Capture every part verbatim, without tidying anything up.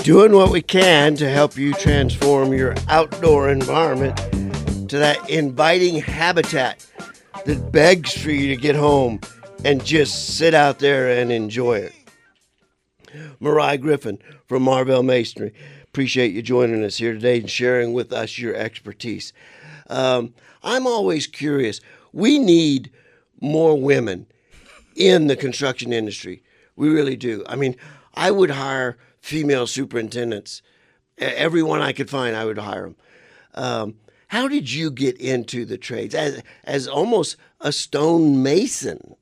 doing what we can to help you transform your outdoor environment to that inviting habitat that begs for you to get home and just sit out there and enjoy it. Mariah Griffin from Marvell Masonry. Appreciate you joining us here today and sharing with us your expertise. Um, I'm always curious. We need more women in the construction industry. We really do. I mean, I would hire female superintendents. Everyone I could find, I would hire them. Um, how did you get into the trades as as almost a stonemason,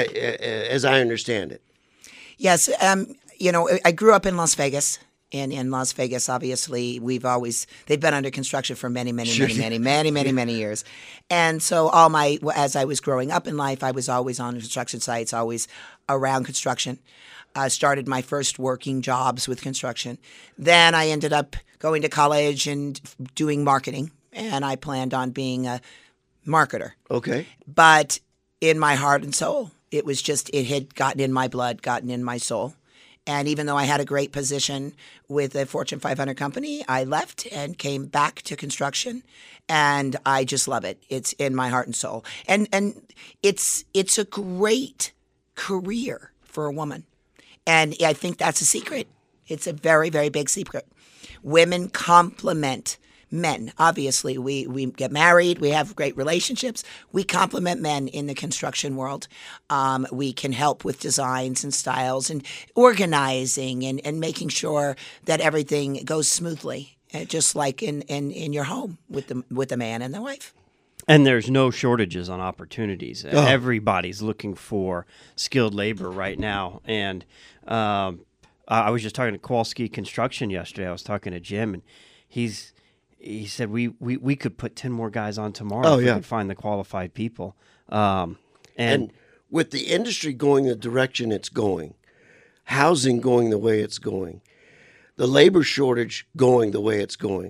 as I understand it? Yes, um, you know, I grew up in Las Vegas. And in Las Vegas, obviously, we've always, they've been under construction for many, many, many, many, many, many, many years. And so all my, as I was growing up in life, I was always on construction sites, always around construction. I started my first working jobs with construction. Then I ended up going to college and doing marketing, and I planned on being a marketer. Okay. But in my heart and soul, it was just, it had gotten in my blood, gotten in my soul. And even though I had a great position with a Fortune five hundred company, I left and came back to construction, and I just love it. It's in my heart and soul. And and it's it's a great career for a woman. And I think that's a secret. It's a very, very big secret. Women complement men. Obviously, we, we get married. We have great relationships. We complement men in the construction world. Um, we can help with designs and styles and organizing and, and making sure that everything goes smoothly, uh, just like in, in, in your home with the, with the man and the wife. And there's no shortages on opportunities. Oh. Everybody's looking for skilled labor right now. And um, I was just talking to Kowalski Construction yesterday. I was talking to Jim, and he's he said we, we, we could put ten more guys on tomorrow Oh, if yeah. we could find the qualified people. Um, and, And with the industry going the direction it's going, housing going the way it's going, the labor shortage going the way it's going,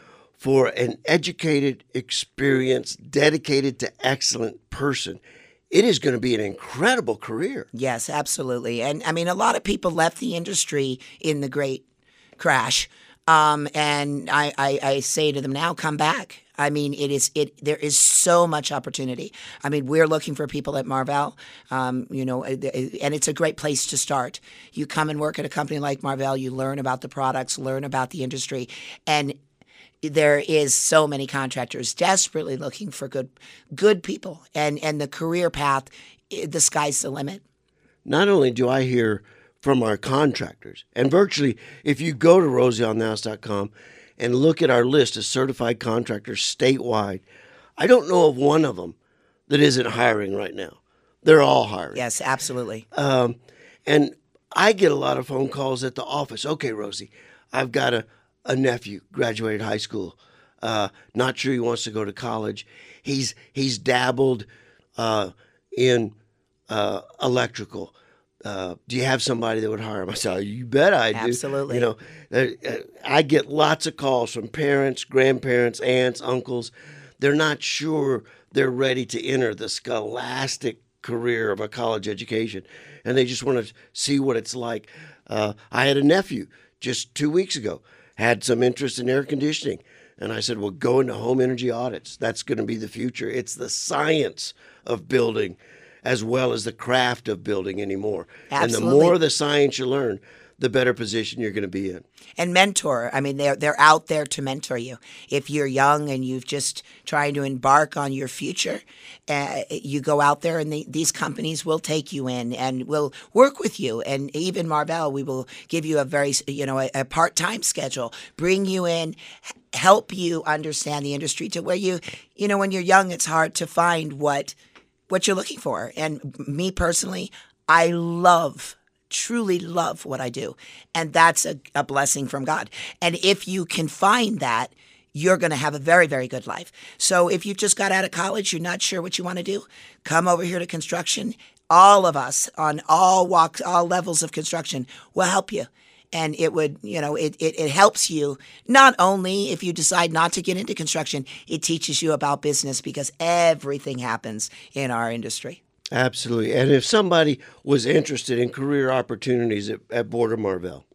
for an educated, experienced, dedicated to excellent person, it is going to be an incredible career. Yes, absolutely. And I mean, a lot of people left the industry in the great crash. Um, and I, I, I say to them now, come back. I mean, it is it. There is so much opportunity. I mean, we're looking for people at Marvell, um, you know, and it's a great place to start. You come and work at a company like Marvell, you learn about the products, learn about the industry, and there is so many contractors desperately looking for good good people, and, and the career path, the sky's the limit. Not only do I hear from our contractors, and virtually if you go to rosie on the house dot com and look at our list of certified contractors statewide, I don't know of one of them that isn't hiring right now. They're all hiring. Yes, absolutely. Um, and I get a lot of phone calls at the office. Okay, Rosie, I've got a, a nephew, graduated high school, uh, not sure he wants to go to college. He's he's dabbled uh, in uh, electrical. Uh, do you have somebody that would hire him? I said, you bet I do. Absolutely. You know, uh, uh, I get lots of calls from parents, grandparents, aunts, uncles. They're not sure they're ready to enter the scholastic career of a college education, and they just want to see what it's like. Uh, I had a nephew just two weeks ago, had some interest in air conditioning, and I said, well, go into home energy audits. That's going to be the future. It's the science of building as well as the craft of building anymore. Absolutely. And the more the science you learn, the better position you're going to be in. And mentor. I mean, they're they're out there to mentor you. If you're young and you've just trying to embark on your future, uh, you go out there, and the, these companies will take you in and will work with you. And even Marvell, we will give you a very you know a, a part-time schedule, bring you in, help you understand the industry to where you you know when you're young, it's hard to find what what you're looking for. And me personally, I love. truly love what I do. And that's a, a blessing from God. And if you can find that, you're going to have a very, very good life. So if you just got out of college, you're not sure what you want to do, come over here to construction. All of us on all walks, all levels of construction will help you. And it would, you know, it, it, it helps you not only if you decide not to get into construction, it teaches you about business because everything happens in our industry. Absolutely. And if somebody was interested in career opportunities at, at Border Marvell,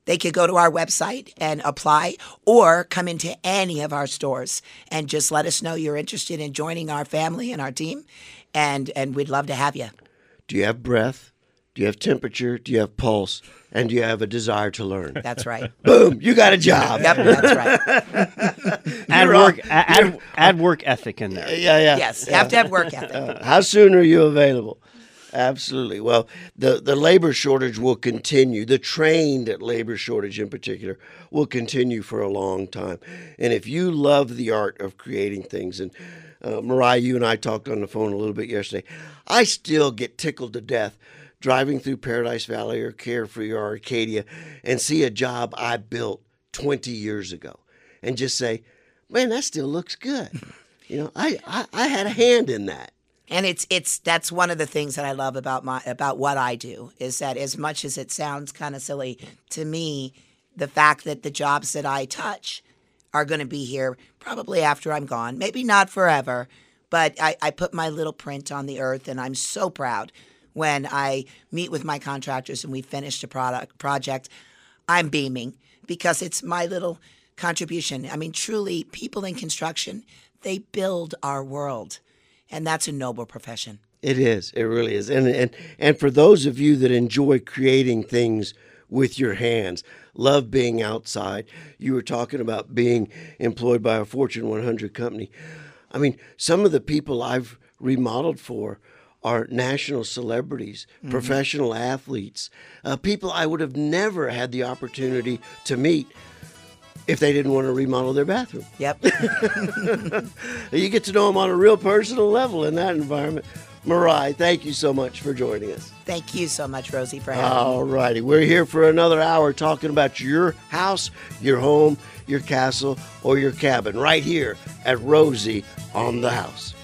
they could go to our website and apply or come into any of our stores and just let us know you're interested in joining our family and our team, and, and we'd love to have you. Do you have breath? Do you have temperature? Do you have pulse? And do you have a desire to learn? That's right. Boom, you got a job. Yep, that's right. Add You're work, off. add, add work ethic in there. Yeah, yeah. Yes, you have to have work ethic. Uh, how soon are you available? Absolutely. Well, the, the labor shortage will continue. The trained labor shortage in particular will continue for a long time. And if you love the art of creating things, and uh, Mariah, you and I talked on the phone a little bit yesterday, I still get tickled to death driving through Paradise Valley or Carefree or Arcadia and see a job I built twenty years ago and just say, man, that still looks good. You know, I, I, I had a hand in that. And it's it's that's one of the things that I love about my about what I do is that as much as it sounds kind of silly to me, the fact that the jobs that I touch are going to be here probably after I'm gone, maybe not forever, but I, I put my little print on the earth, and I'm so proud when I meet with my contractors and we finish the product project. I'm beaming because it's my little contribution. I mean, truly, people in construction, they build our world. And that's a noble profession. It is. It really is. And and and for those of you that enjoy creating things with your hands, love being outside. You were talking about being employed by a Fortune one hundred company. I mean, some of the people I've remodeled for are national celebrities, mm-hmm. professional athletes, uh, people I would have never had the opportunity to meet if they didn't want to remodel their bathroom. Yep. You get to know them on a real personal level in that environment. Mariah, thank you so much for joining us. Thank you so much, Rosie, for having me. All righty. We're here for another hour talking about your house, your home, your castle, or your cabin right here at Rosie on the House.